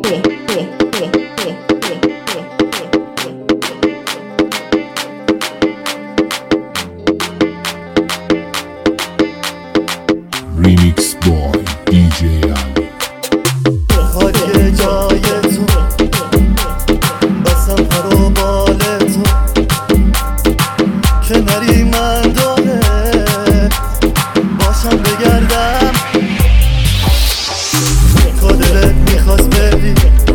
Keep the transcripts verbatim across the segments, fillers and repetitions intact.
Remix boy دی جی علی. خالی جای تو بسم پر و بال تو کناری من داره باشم بگردم تو دلت میخواست بری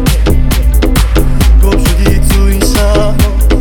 گم شدی تو این شهر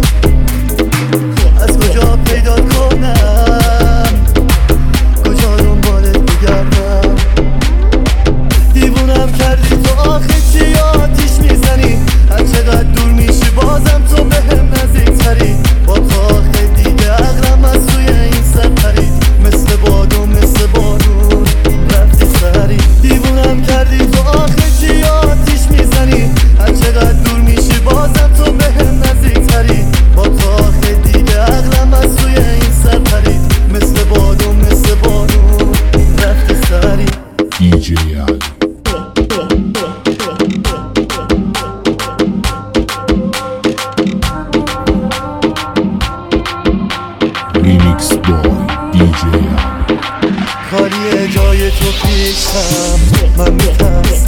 از کجا پیدا کنم کجا دنبالت بگردم دیوونم کردی تو آخه چی آتیش میزنی هر چقدر دور میشی بازم تو بهم نزدیکتری با تو آخه دیگه عقلم از توی این سر پرید مثل بادو مثل بارون رفتی سری دیوونم کردی تو آخه چی آتیش میزنی هر چقدر دور میشی بازم تو بهم نزدیکتری با تو آخه دیگه عقلم از توی این سر پرید مثل بادو مثل بارون رفتی سری دی جی علی. Remix boy دی جی علی. خالی جای تو پیشم من میترسم